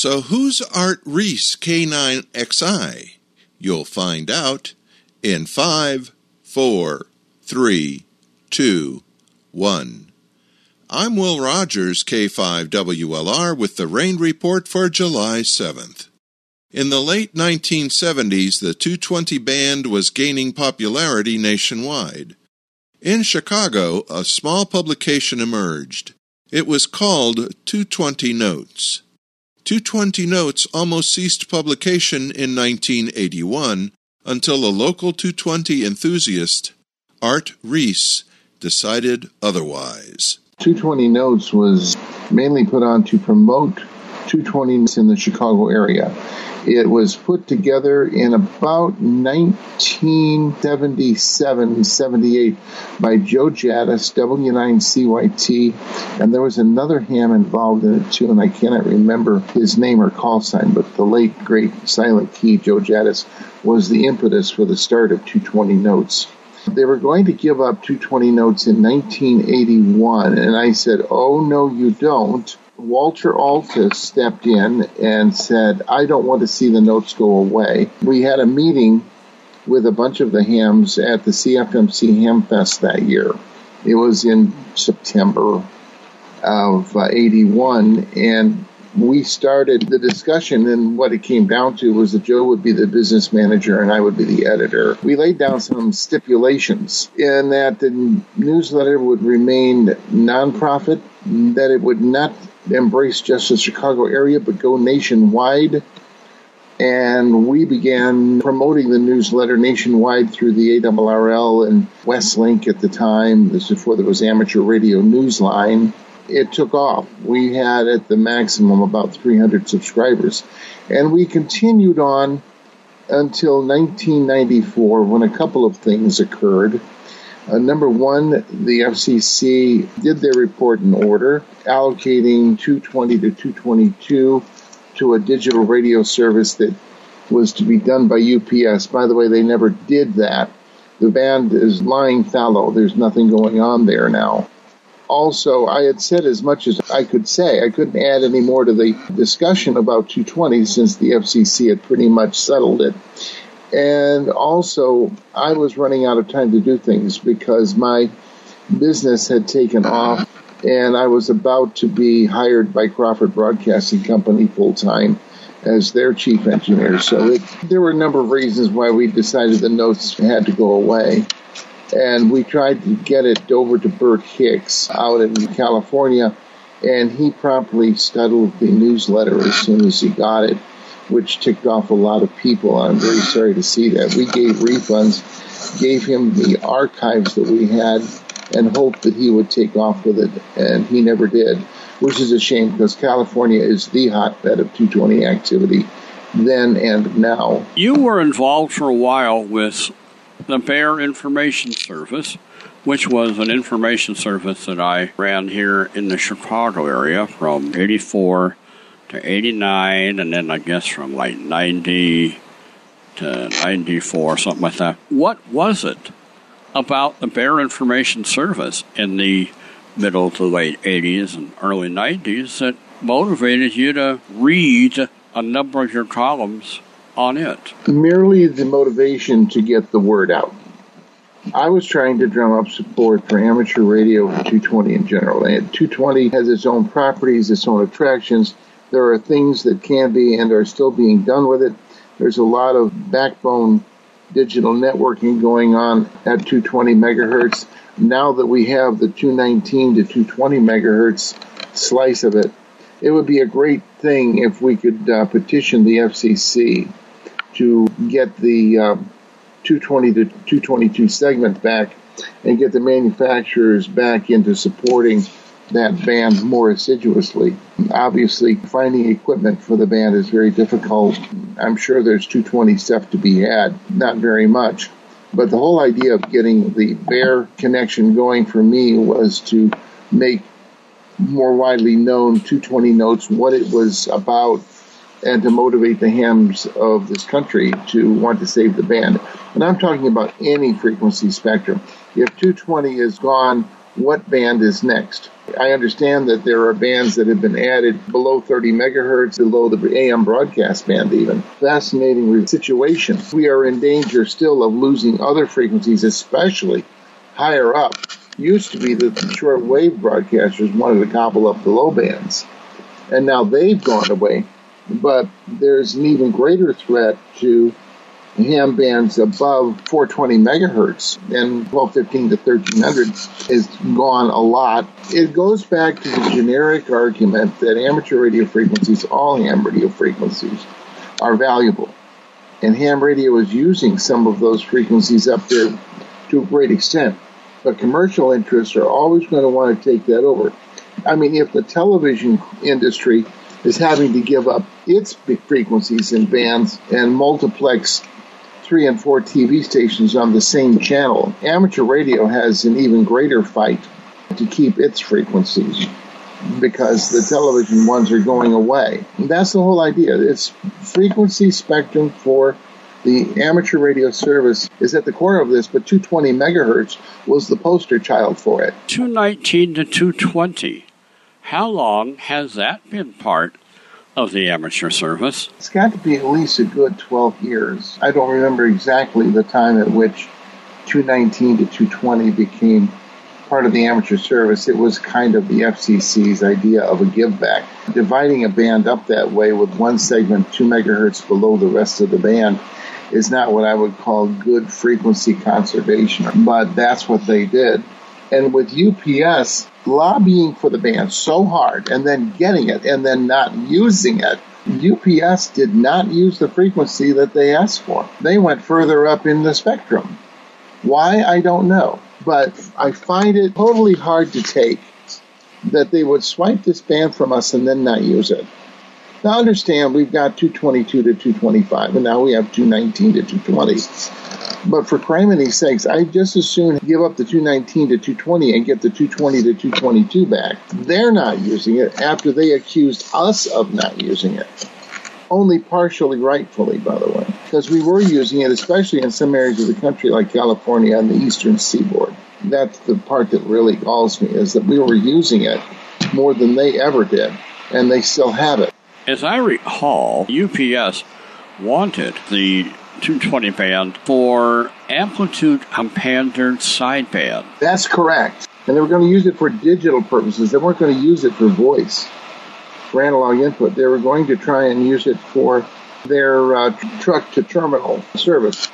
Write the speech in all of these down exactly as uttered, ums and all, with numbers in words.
So who's Art Reese K nine X I? You'll find out in five, four, three, two, one. I'm Will Rogers, K five W L R, with the rain report for July seventh. In the late nineteen seventies, the two twenty band was gaining popularity nationwide. In Chicago, a small publication emerged. It was called two twenty Notes. two twenty Notes almost ceased publication in nineteen eighty-one until a local two twenty enthusiast, Art Reese, decided otherwise. two twenty Notes was mainly put on to promote two twenties in the Chicago area. It was put together in about nineteen seventy-seven seventy-eight by Joe Jadis, W nine C Y T, and there was another ham involved in it too, and I cannot remember his name or call sign, but the late, great Silent Key, Joe Jadis, was the impetus for the start of two twenty Notes. They were going to give up two twenty Notes in nineteen eighty-one, and I said, oh, no, you don't. Walter Altus stepped in and said, I don't want to see the notes go away. We had a meeting with a bunch of the hams at the C F M C Ham Fest that year. It was in September of uh, eighty-one, and we started the discussion, and what it came down to was that Joe would be the business manager and I would be the editor. We laid down some stipulations in that the newsletter would remain nonprofit, that it would not embrace just the Chicago area but go nationwide, and we began promoting the newsletter nationwide through the A R R L and Westlink at the time. This was before there was Amateur Radio Newsline. It took off. We had at the maximum about three hundred subscribers, and we continued on until nineteen ninety-four, when a couple of things occurred. Uh, number one, the F C C did their report in order, allocating two twenty to two twenty-two to a digital radio service that was to be done by U P S. By the way, they never did that. The band is lying fallow. There's nothing going on there now. Also, I had said as much as I could say. I couldn't add any more to the discussion about two twenty since the F C C had pretty much settled it. And also, I was running out of time to do things because my business had taken off, and I was about to be hired by Crawford Broadcasting Company full-time as their chief engineer. So it, there were a number of reasons why we decided the notes had to go away. And we tried to get it over to Bert Hicks out in California, and he promptly scuttled the newsletter as soon as he got it, which ticked off a lot of people. I'm very sorry to see that. We gave refunds, gave him the archives that we had, and hoped that he would take off with it, and he never did, which is a shame because California is the hotbed of two twenty activity then and now. You were involved for a while with the Bear Information Service, which was an information service that I ran here in the Chicago area from eighty-four to eighty-nine, and then I guess from like ninety to ninety-four, something like that. What was it about the Bear Information Service in the middle to late eighties and early nineties that motivated you to read a number of your columns on it? Merely the motivation to get the word out. I was trying to drum up support for amateur radio and two twenty in general. And two twenty has its own properties, its own attractions. There are things that can be and are still being done with it. There's a lot of backbone digital networking going on at two twenty megahertz. Now that we have the two nineteen to two twenty megahertz slice of it, it would be a great thing if we could uh, petition the F C C to get the uh, two twenty to two twenty-two segment back and get the manufacturers back into supporting that band more assiduously. Obviously, finding equipment for the band is very difficult. I'm sure there's two twenty stuff to be had, not very much. But the whole idea of getting the Bear connection going for me was to make more widely known two twenty Notes, what it was about, and to motivate the hams of this country to want to save the band. And I'm talking about any frequency spectrum. If two twenty is gone, what band is next. I understand that there are bands that have been added below thirty megahertz, below the A M broadcast band even. Fascinating situation. We are in danger still of losing other frequencies, especially higher up. Used to be that the shortwave broadcasters wanted to gobble up the low bands, and now they've gone away. But there's an even greater threat to ham bands above four hundred twenty megahertz, and twelve fifteen to thirteen hundred is gone a lot. It goes back to the generic argument that amateur radio frequencies, all ham radio frequencies, are valuable. And ham radio is using some of those frequencies up there to a great extent. But commercial interests are always going to want to take that over. I mean, if the television industry is having to give up its frequencies and bands and multiplex three and four T V stations on the same channel, amateur radio has an even greater fight to keep its frequencies because the television ones are going away. And that's the whole idea. It's frequency spectrum for the amateur radio service is at the core of this, but two hundred twenty megahertz was the poster child for it. two nineteen to two twenty. How long has that been part of the amateur service? It's got to be at least a good twelve years. I don't remember exactly the time at which two nineteen to two twenty became part of the amateur service. It was kind of the F C C's idea of a give back. Dividing a band up that way with one segment two megahertz below the rest of the band is not what I would call good frequency conservation, but that's what they did. And with U P S lobbying for the band so hard and then getting it and then not using it, U P S did not use the frequency that they asked for. They went further up in the spectrum. Why, I don't know. But I find it totally hard to take that they would swipe this band from us and then not use it. Now understand, we've got two twenty-two to two twenty-five, and now we have two nineteen to two twenty. But for criminy sakes, I'd just as soon give up the two nineteen to two twenty and get the two twenty to two twenty-two back. They're not using it after they accused us of not using it. Only partially rightfully, by the way, because we were using it, especially in some areas of the country like California on the eastern seaboard. That's the part that really galls me, is that we were using it more than they ever did, and they still have it. As I recall, U P S wanted the two twenty band for amplitude compander sideband. That's correct. And they were going to use it for digital purposes. They weren't going to use it for voice, for analog input. They were going to try and use it for their uh, truck-to-terminal service.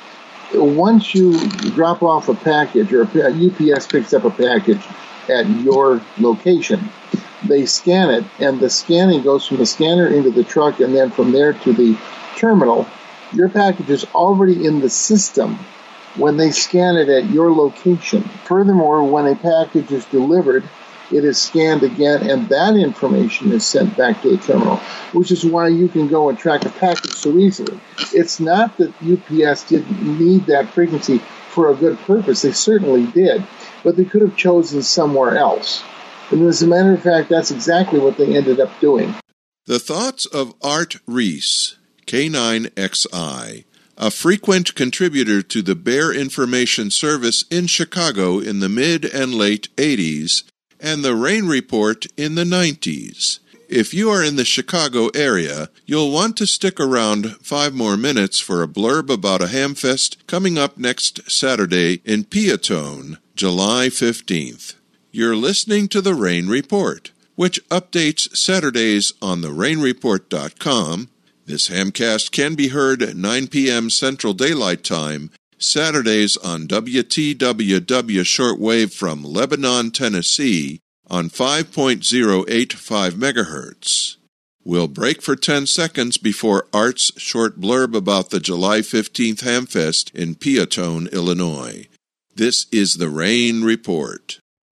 Once you drop off a package, or a U P S picks up a package at your location, they scan it, and the scanning goes from the scanner into the truck, and then from there to the terminal. Your package is already in the system when they scan it at your location. Furthermore, when a package is delivered, it is scanned again, and that information is sent back to the terminal, which is why you can go and track a package so easily. It's not that U P S didn't need that frequency for a good purpose. They certainly did, but they could have chosen somewhere else. And as a matter of fact, that's exactly what they ended up doing. The thoughts of Art Reese, K nine X I, a frequent contributor to the Bear Information Service in Chicago in the mid and late eighties, and the Rain Report in the nineties. If you are in the Chicago area, you'll want to stick around five more minutes for a blurb about a hamfest coming up next Saturday in Peatone, July fifteenth. You're listening to the Rain Report, which updates Saturdays on the rain report dot com. This hamcast can be heard at nine p.m. Central Daylight Time, Saturdays on W T W W shortwave from Lebanon, Tennessee, on five point oh eight five megahertz. We'll break for ten seconds before Art's short blurb about the July fifteenth Hamfest in Peatone, Illinois. This is the Rain Report.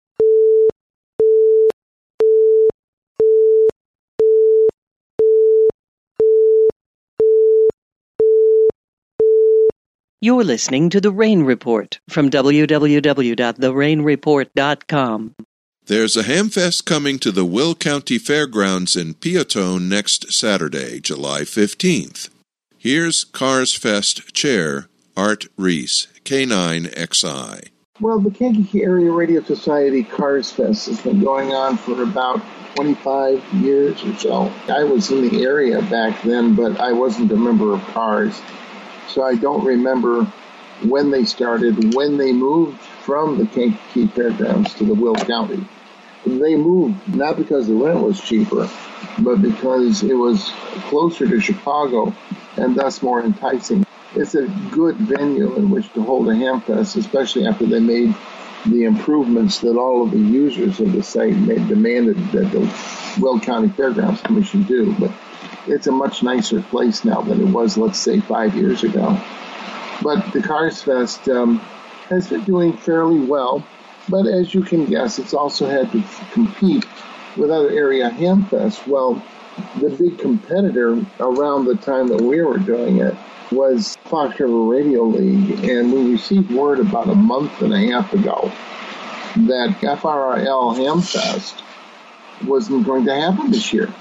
You're listening to The Rain Report from w w w dot the rain report dot com. There's a Hamfest coming to the Will County Fairgrounds in Peatone next Saturday, July fifteenth. Here's Cars Fest Chair Art Reese, K nine X I. Well, the Kankakee Area Radio Society Cars Fest has been going on for about twenty-five years or so. I was in the area back then, but I wasn't a member of CARS, so I don't remember when they started, when they moved from the Kankakee Fairgrounds to the Will County. They moved not because the rent was cheaper, but because it was closer to Chicago and thus more enticing. It's a good venue in which to hold a Hamfest, especially after they made the improvements that all of the users of the site made, demanded that the Will County Fairgrounds Commission do. But it's a much nicer place now than it was, let's say, five years ago. But the Cars Fest um, has been doing fairly well. But as you can guess, it's also had to compete with other area Hamfests. Well, the big competitor around the time that we were doing it was Fox River Radio League, and we received word about a month and a half ago that F R R L Hamfest wasn't going to happen this year.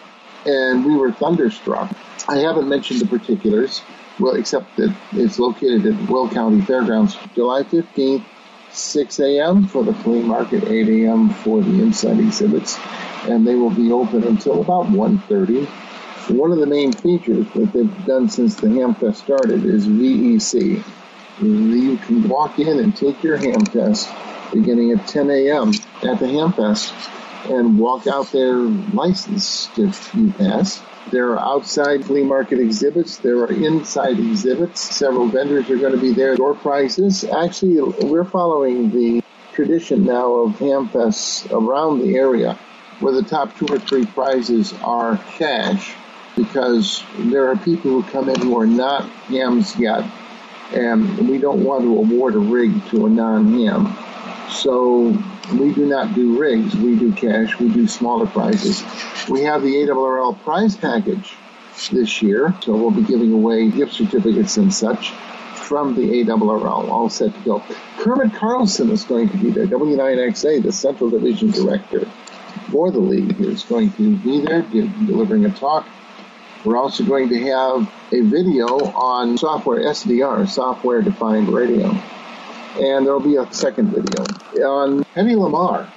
And we were thunderstruck. I haven't mentioned the particulars, well, except that it's located at Will County Fairgrounds, July fifteenth, six a.m. for the flea market, eight a.m. for the inside exhibits, and they will be open until about one thirty. One of the main features that they've done since the Hamfest started is V E C. You can walk in and take your Hamfest beginning at ten a.m. at the Hamfest and walk out there licensed if you pass. There are outside flea market exhibits. There are inside exhibits. Several vendors are going to be there. Door prizes. Actually, we're following the tradition now of Hamfests around the area where the top two or three prizes are cash, because there are people who come in who are not hams yet, and we don't want to award a rig to a non-ham. So we do not do rigs. We do cash. We do smaller prizes. We have the A R R L prize package this year, so we'll be giving away gift certificates and such from the A R R L, all set to go. Kermit Carlson is going to be there. W nine X A, the Central Division Director for the league, is going to be there delivering a talk. We're also going to have a video on software S D R, Software Defined Radio. And there will be a second video on Hedy Lamarr.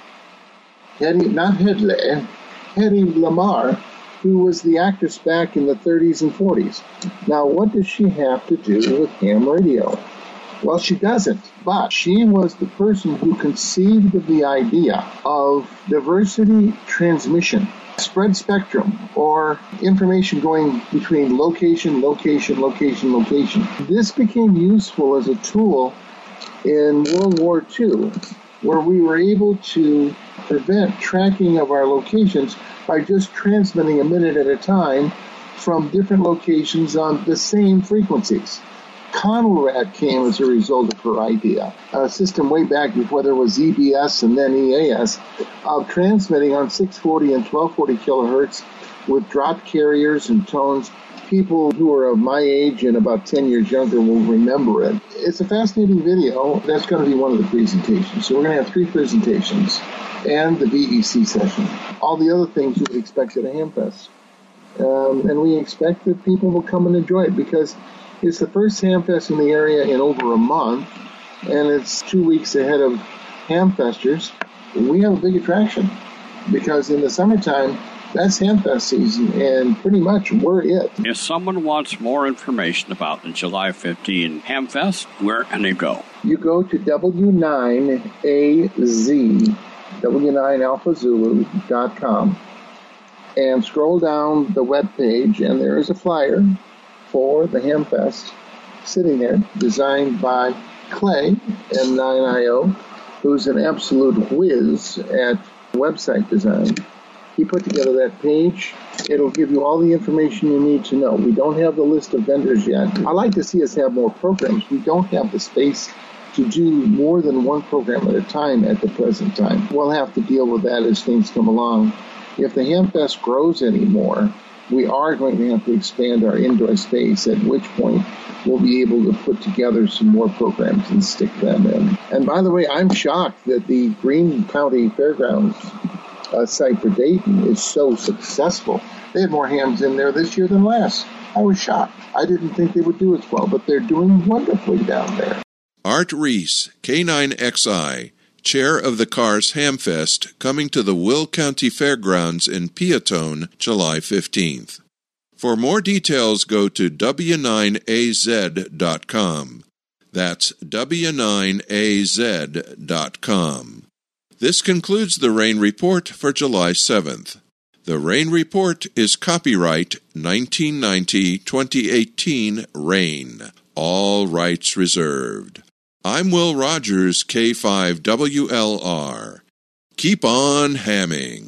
Hedy, not Hedley, Hedy Lamarr, who was the actress back in the thirties and forties. Now, what does she have to do with ham radio? Well, she doesn't, but she was the person who conceived of the idea of diversity transmission, spread spectrum, or information going between location, location, location, location. This became useful as a tool in World War Two, where we were able to prevent tracking of our locations by just transmitting a minute at a time from different locations on the same frequencies. Conelrad came as a result of her idea, a system way back before there was E B S and then E A S, of transmitting on six forty and twelve forty kilohertz with drop carriers and tones. People who are of my age and about ten years younger will remember it. It's a fascinating video. That's going to be one of the presentations. So we're going to have three presentations and the V E C session. All the other things you would expect at a Hamfest. Um, and we expect that people will come and enjoy it because it's the first Hamfest in the area in over a month, and it's two weeks ahead of Hamfesters. We have a big attraction because in the summertime, that's Hamfest season, and pretty much we're it. If someone wants more information about the July fifteenth Hamfest, where can they go? You go to W nine A Z, W nine Alpha Zulu dot com, and scroll down the web page, and there is a flyer for the Hamfest sitting there, designed by Clay, M nine I O, who's an absolute whiz at website design. He put together that page. It'll give you all the information you need to know. We don't have the list of vendors yet. I'd like to see us have more programs. We don't have the space to do more than one program at a time at the present time. We'll have to deal with that as things come along. If the Hamfest grows anymore, we are going to have to expand our indoor space, at which point we'll be able to put together some more programs and stick them in. And by the way, I'm shocked that the Greene County Fairgrounds Uh, site for Dayton is so successful. They had more hams in there this year than last. I was shocked. I didn't think they would do as well, but they're doing wonderfully down there. Art Reese, K nine X I, Chair of the Cars Hamfest, coming to the Will County Fairgrounds in Peatone, July fifteenth. For more details, go to W nine A Z dot com. That's W nine A Z dot com. This concludes the Rain Report for July seventh. The Rain Report is copyright nineteen ninety to twenty eighteen Rain. All rights reserved. I'm Will Rogers, K five W L R. Keep on hamming.